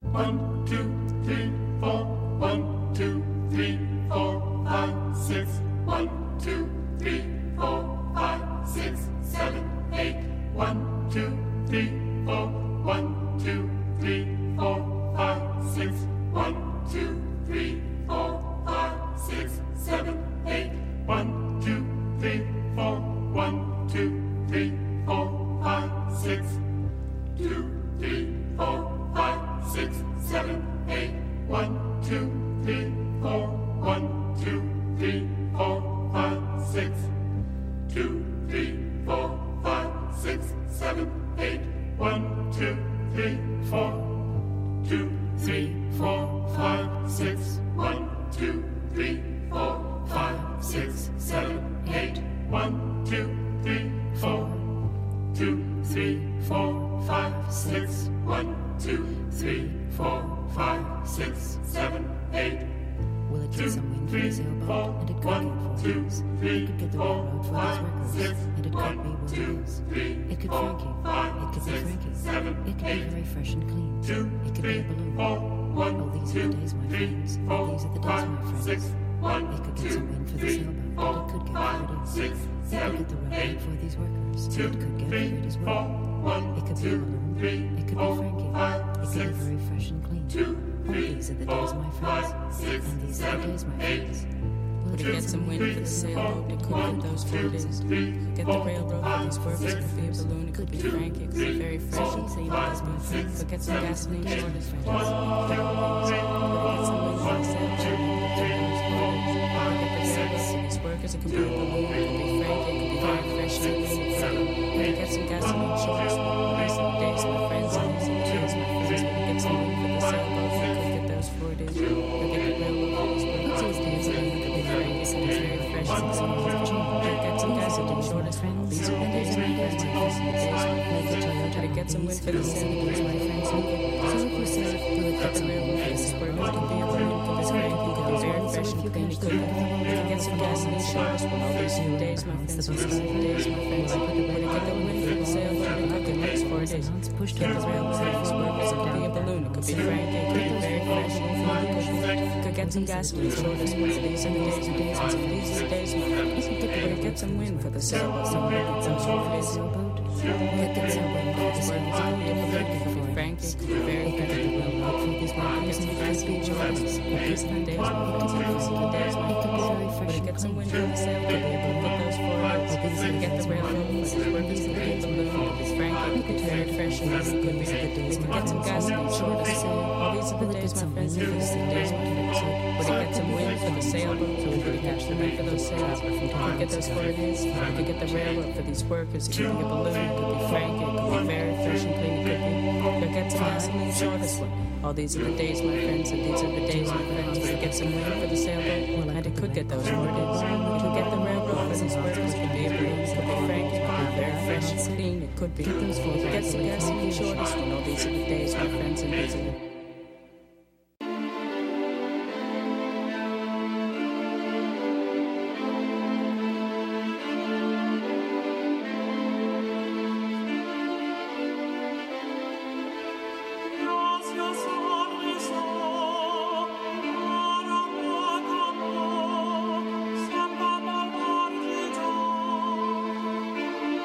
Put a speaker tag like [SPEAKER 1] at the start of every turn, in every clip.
[SPEAKER 1] 1, 2, 3, 4. 1, 2, 3, 4, 5, 6. 1, 2, 3, 4, 5, 6, 7, 8. 1, 2, 3, 4. 1, 2, 3, 4, 5, 6. 1, 2, 3, 4, 5, 6, 7, 8. 1, 2, 3, 4. 1, 2, 3, 4, 5, 6. 2, 3, 4, 5, 6, 7, 8. 1, 2, 3, 4. 1, 2, 3, 4, 5, 6. 2, 3, 4, 5, 6, 7, 8. 1, 2, 3, 4. 2, 3, 4, 5, 6. 1, 2, 3, 4, 5, 6, 7, 8. 1, 2, 3, 4. 2, 3, 4, 5, 6. 1, 2, 3, 4, 5, 6, 7, 8.
[SPEAKER 2] Will it get some wind from the sailboat, and it could
[SPEAKER 1] 1,
[SPEAKER 2] get
[SPEAKER 1] 2,
[SPEAKER 2] 4
[SPEAKER 1] 3,
[SPEAKER 2] It could get the
[SPEAKER 1] 4,
[SPEAKER 2] railroad for
[SPEAKER 1] 5,
[SPEAKER 2] those
[SPEAKER 1] 6.
[SPEAKER 2] workers, and it could
[SPEAKER 1] 1,
[SPEAKER 2] be what
[SPEAKER 1] 2,
[SPEAKER 2] it is.
[SPEAKER 1] 3,
[SPEAKER 2] It could
[SPEAKER 1] 4,
[SPEAKER 2] Frankie.
[SPEAKER 1] 5,
[SPEAKER 2] It could be
[SPEAKER 1] 6,
[SPEAKER 2] Frankie.
[SPEAKER 1] 7,
[SPEAKER 2] It could
[SPEAKER 1] 8.
[SPEAKER 2] be very fresh and clean.
[SPEAKER 1] 2,
[SPEAKER 2] It could be
[SPEAKER 1] 3,
[SPEAKER 2] a balloon.
[SPEAKER 1] 4, 1,
[SPEAKER 2] Oh, these are
[SPEAKER 1] 2,
[SPEAKER 2] the days, my
[SPEAKER 1] 3,
[SPEAKER 2] friends.
[SPEAKER 1] 4,
[SPEAKER 2] These are the days,
[SPEAKER 1] 5,
[SPEAKER 2] my friends.
[SPEAKER 1] 6. 1,
[SPEAKER 2] It could get
[SPEAKER 1] 2,
[SPEAKER 2] some wind for the
[SPEAKER 1] 3,
[SPEAKER 2] sailboat,
[SPEAKER 1] 4,
[SPEAKER 2] and it could get
[SPEAKER 1] 5,
[SPEAKER 2] what it is.
[SPEAKER 1] 6,
[SPEAKER 2] It could
[SPEAKER 1] 7,
[SPEAKER 2] get the
[SPEAKER 1] 8.
[SPEAKER 2] railroad for these workers, and
[SPEAKER 1] 2,
[SPEAKER 2] it could get
[SPEAKER 1] 3,
[SPEAKER 2] what it as
[SPEAKER 1] 4,
[SPEAKER 2] well.
[SPEAKER 1] 1,
[SPEAKER 2] It could be a
[SPEAKER 1] 2,
[SPEAKER 2] balloon.
[SPEAKER 1] 3,
[SPEAKER 2] It could
[SPEAKER 1] 4,
[SPEAKER 2] be Frankie.
[SPEAKER 1] 5,
[SPEAKER 2] It could
[SPEAKER 1] 6.
[SPEAKER 2] be very fresh and clean.
[SPEAKER 1] 2,
[SPEAKER 2] Oh,
[SPEAKER 1] 3,
[SPEAKER 2] these are the
[SPEAKER 1] 4,
[SPEAKER 2] days, my friends.
[SPEAKER 1] 5, 6,
[SPEAKER 2] And these are the
[SPEAKER 1] 7,
[SPEAKER 2] days, my
[SPEAKER 1] 8.
[SPEAKER 2] friends. Will
[SPEAKER 3] Could
[SPEAKER 2] it
[SPEAKER 3] it get some wind for the sailboat? It could get those 4 days. Get the railroad for these workers. It could be a balloon. It could be Frankie. It could be very fresh and clean. Could get some gasoline short as friends. Could get some wind for the sailboat. Could get the railroad for these workers. It could be a balloon. It could be Frankie. It could be very fresh and clean. Could get some gasoline short as these are the days, my friends. And these are the days, my friends. Could get some wind for the sailboat. It could get those 4 days. Could get the railroad for these workers. It could be a balloon. It could be Frankie. It could be very fresh and clean. Could get some gasoline short as friends. These are the days, my friends. And these are the days, my friends. Could get some wind for the sailboat, my friends. So if you say, will it get the railroad for these workers? It could be a balloon. It could be Frankie. It could be very fresh and clean. It could get some gasoline short as well. These are the days, my friends. These are the days, my friends. Would it get the wind for the sailboat? It could get those 4 days. Get the railroad for these workers. It could be a balloon. It could be Frankie. It could be very fresh and clean. Could get some gasoline short as well. These are the days, my friends. These are the days, my friends. Would it get some wind for the sailboat? It could get some 4 days. Get some wind for the sailboat. It could be Frankie. It could be very fresh and clean. Get some gasoline short as well. These are the days, my friends. These are the days, my friends. Would it get some wind for the sailboat? It could get those 4 days. Could get the railroad for these workers. It could be a balloon. It could be Frankie. It could be very fresh and clean. Could be the days. Could get some gasoline short as well. All these are the days, my friends. These are the days, my friends. Would it get some wind for the sailboat? So would it catch the wind for those sails? Could get those 4 days. Could get the railroad for these workers. It could be a balloon. It could be Frankie. It could be very fresh and clean. It could get some gasoline short as well. All these are the days, my friends, and these are the days, my friends. Would it get some wind for the sailboat? And it could get those 4 days. It could get the railroad for these workers. It could be a balloon. It could be Frankie. It could be very fresh and clean. It could be. It could get some gasoline short as well. All these are the days, my friends, and these are the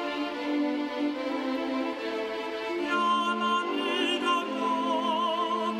[SPEAKER 4] Yama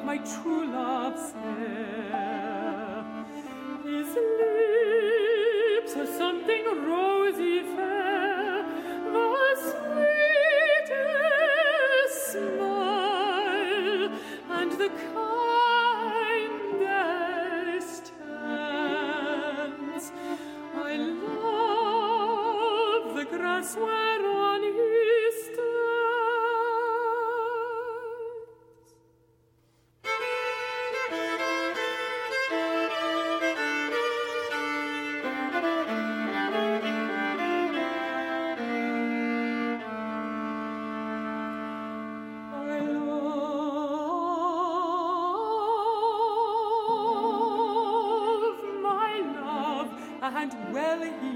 [SPEAKER 4] my true love's hair. His lips are something rosy fair, the sweetest smile, and the kindest hands. I love the grass whereon he stands. And well he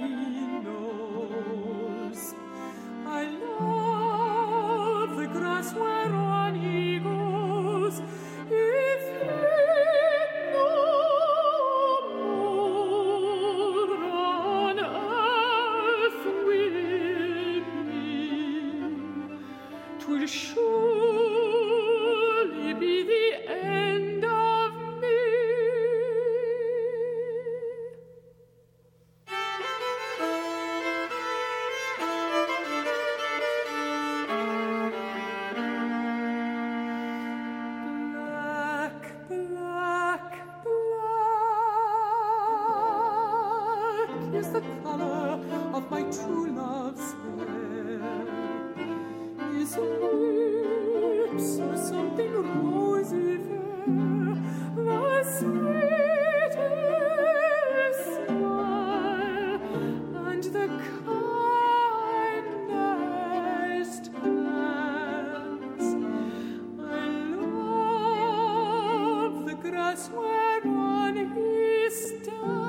[SPEAKER 4] knows I love the grass whereon he goes. If he no more on earth will be, 'twill surely be the end of me. The color of my true love's hair. His lips are something rosy fair, the sweetest smile, and the kindest hands. I love the grass whereon he stands.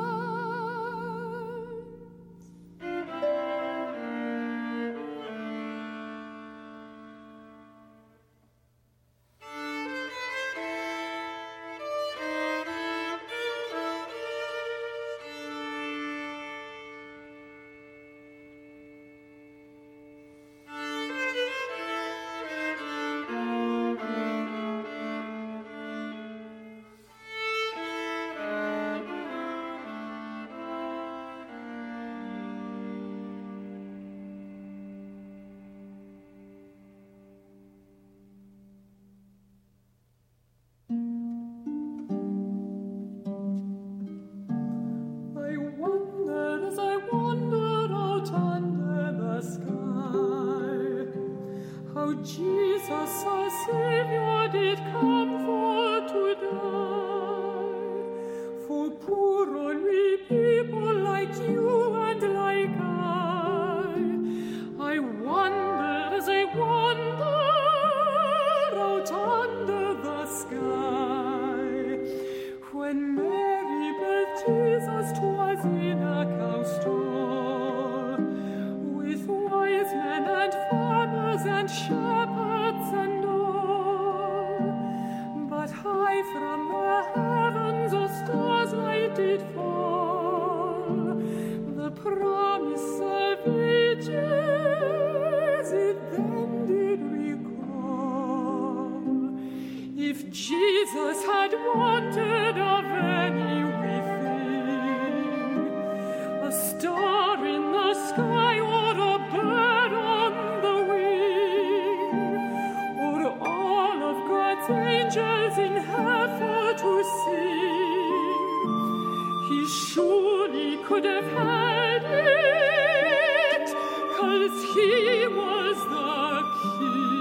[SPEAKER 4] Jesus, our Savior, did come for to die, for poor only people like you and like I wondered as I wander out under the sky, when Mary built Jesus 'twas in a cow stall, with wise men and farmers and shepherds and all. But high from the heavens a star's light did fall, the promise of ages it then did recall. If Jesus had wanted of anything, a star in the sky or a bird on the wing, or all of God's angels in heaven to sing, he surely could have had it, 'cause he was the King.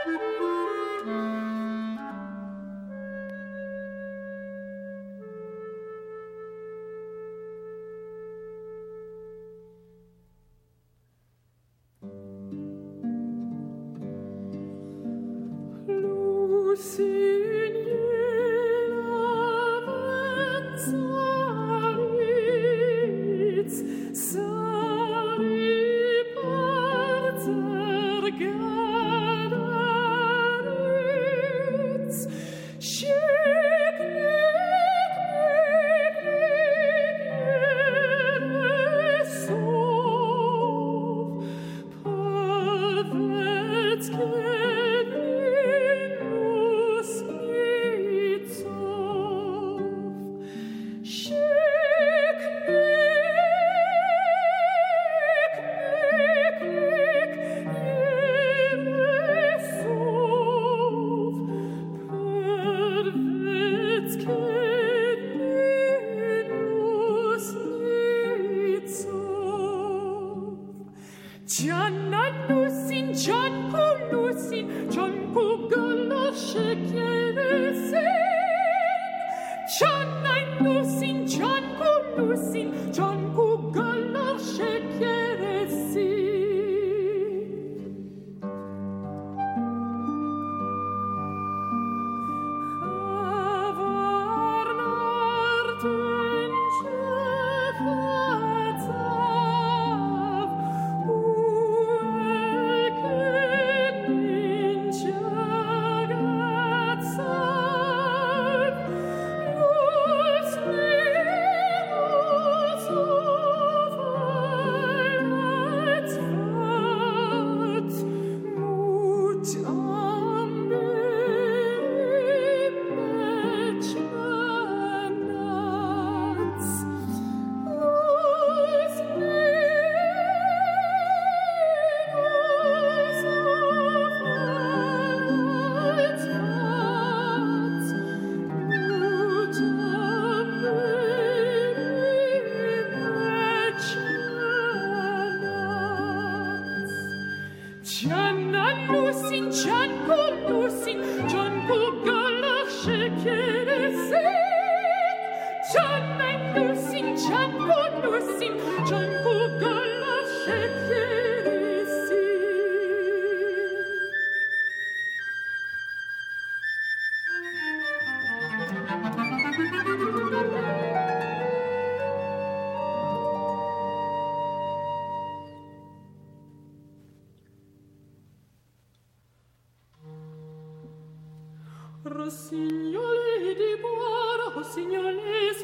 [SPEAKER 4] Rossignol des bois, rossignol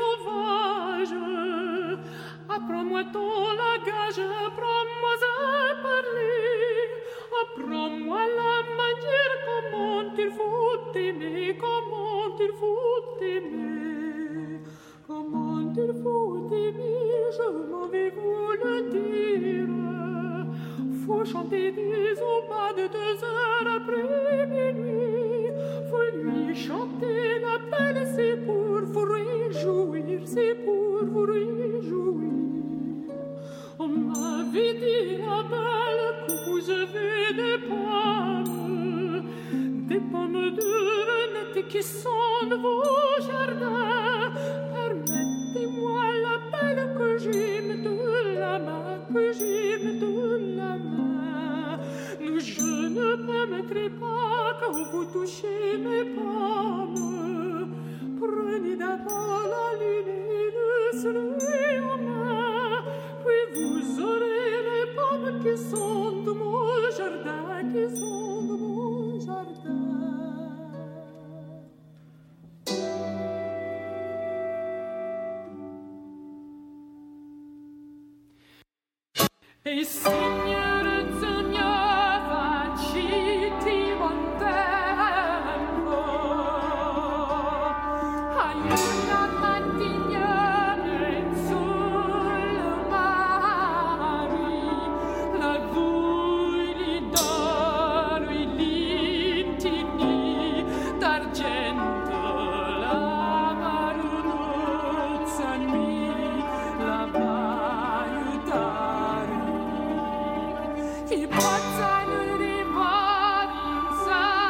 [SPEAKER 4] sauvage, apprends-moi ton langage, apprends-moi à parler, apprends-moi la manière comment il faut t'aimer, comment il faut t'aimer, comment il faut t'aimer, je m'en vais vous le dire. Faut chanter des aubades de 2 heures après minuit, faut lui chanter la belle, c'est pour vous réjouir, c'est pour vous réjouir. On m'avait dit la belle que vous avez des pommes de renette qui sont de vos jardins. Permettez-moi la belle que j'aime de la main, que j'aime de la main. Je ne permettrai pas que vous touchiez mes pommes. Prenez d'abord la lune et le soleil en main, puis vous aurez les pommes qui sont de mon jardin, qui sont de mon jardin. E signore sognava citi buon tempo, aiuta mattignane sul mare, la vuri d'oro e lintini d'argento, la marunuzza mi la va aiutare. I pozzani rimani in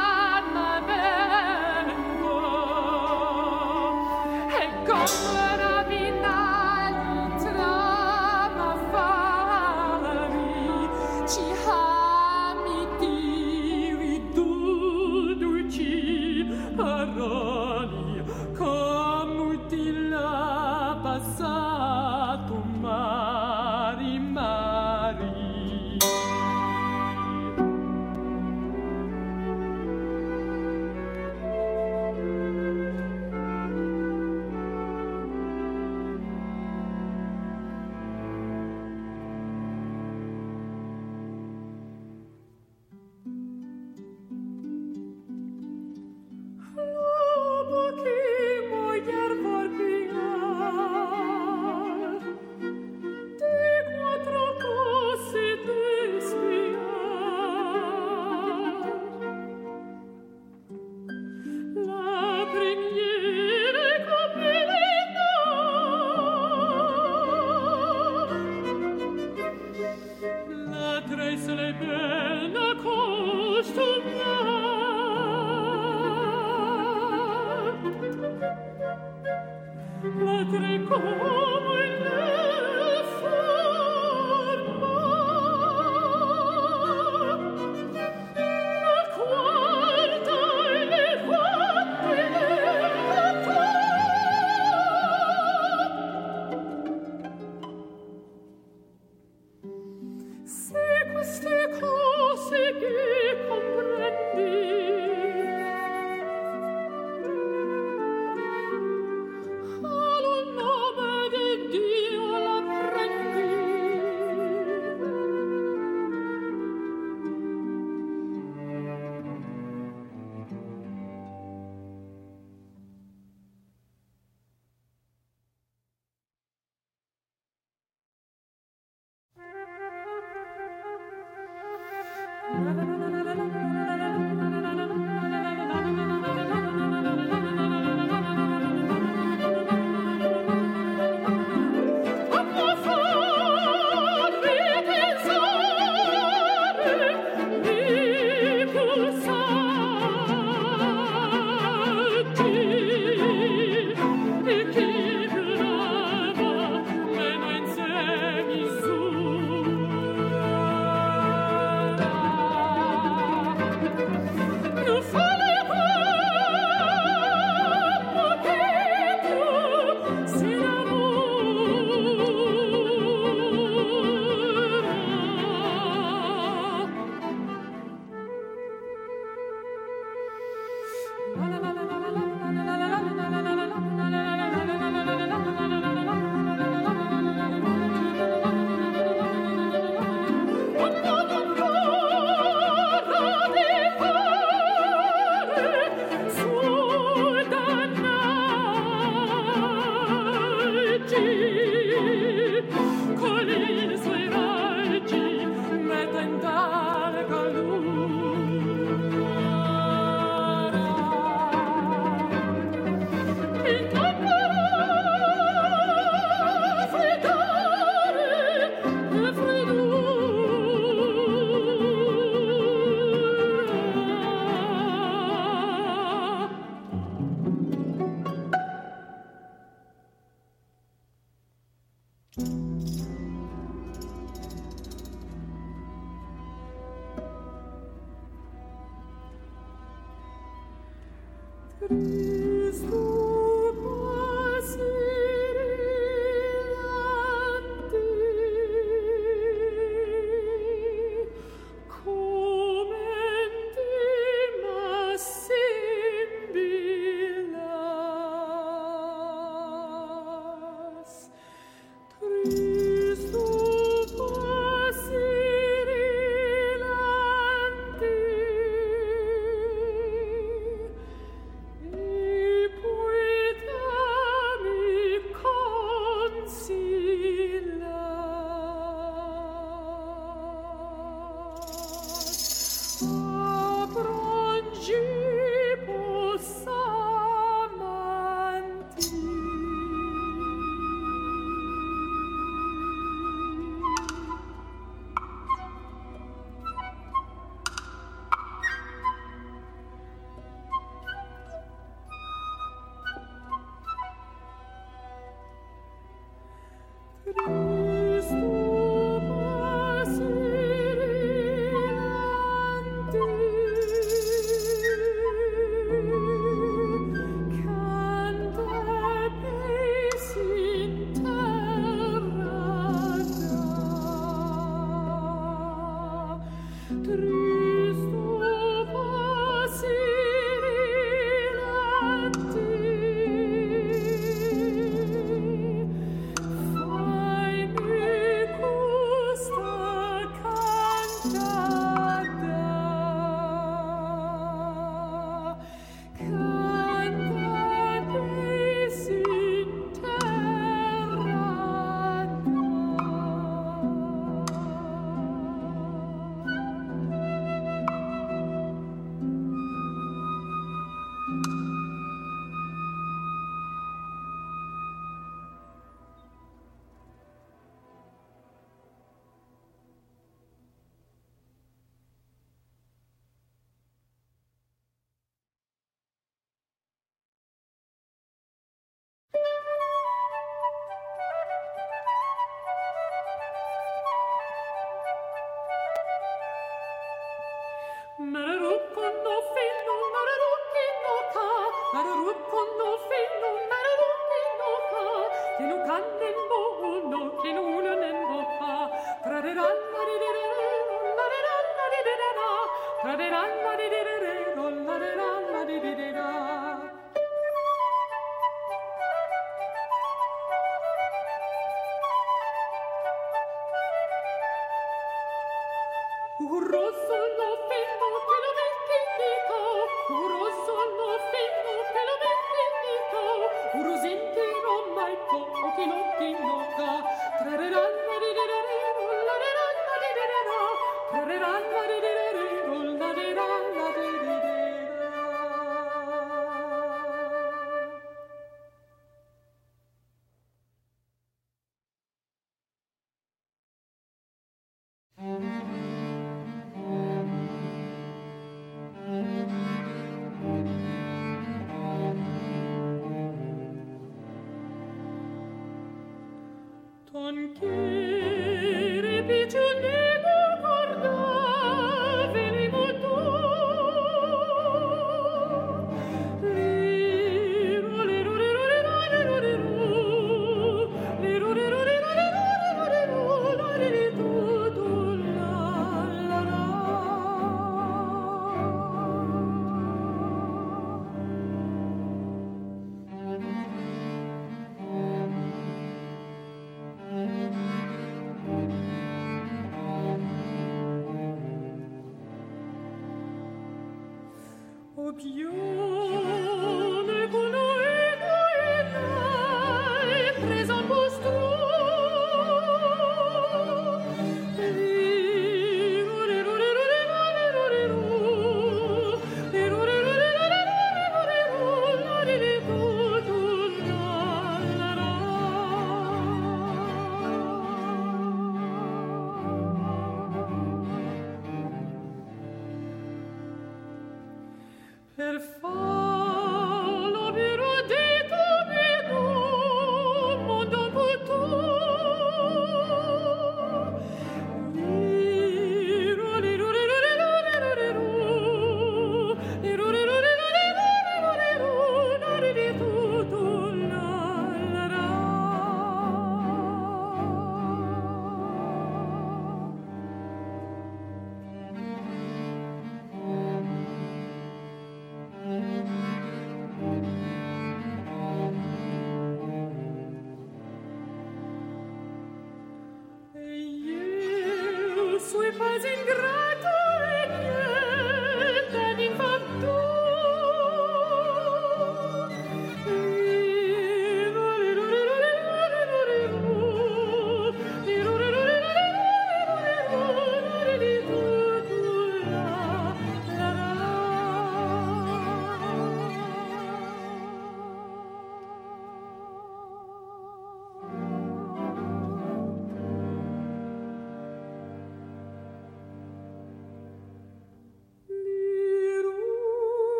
[SPEAKER 4] Poi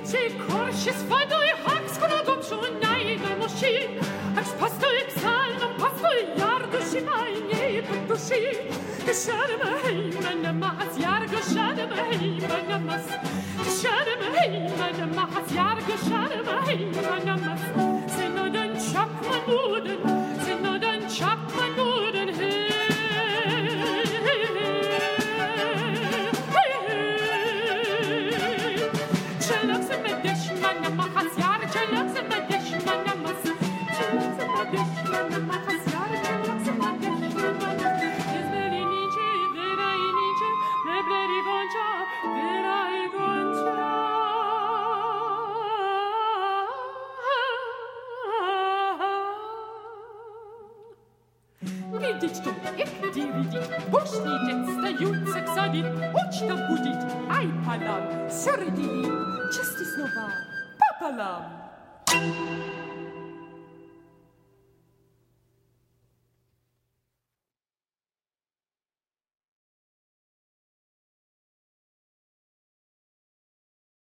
[SPEAKER 4] Ці корші свадою хак складом шунайна мощі, аж пастою псальном, пастою ярдуші майні подуші. Шарма хейма намаз ярго шарма хейма намаз. Шарма хейма намаз ярgo шарma heyma namaz. Senodan çakman uden, senodan çakman uden. Çelak semedeş manamaz yar, çelak semedeş manamaz. Çelak semedeş manamaz yar, çelak semedeş manamaz. Ezberi nice, deray nice, mebleri gonca, deray gonca. Видеть, что где видеть, уж не дед встают, сексадит, учта будет, ай, палам, сердит, части снова пополам.